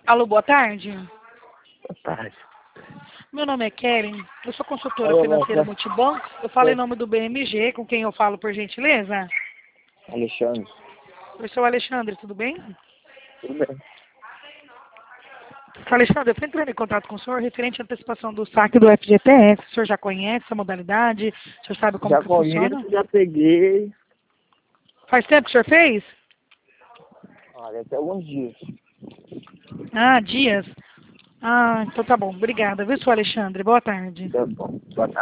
Alô, boa tarde. Boa tarde. Meu nome é Keren, eu sou consultora Alô, financeira moça. Multibanco. Eu falo em nome do BMG, com quem eu falo, por gentileza. Alexandre. Oi, seu Alexandre, tudo bem? Tudo bem? Seu Alexandre, eu estou entrando em contato com o senhor referente à antecipação do saque do FGTS. O senhor já conhece essa modalidade? O senhor sabe como Já que funciona? conheço, já peguei. Faz tempo que o senhor fez? Olha, até alguns dias. Ah, dias? Ah, então tá bom. Obrigada, viu, seu Alexandre? Boa tarde. Tá bom. Boa tarde.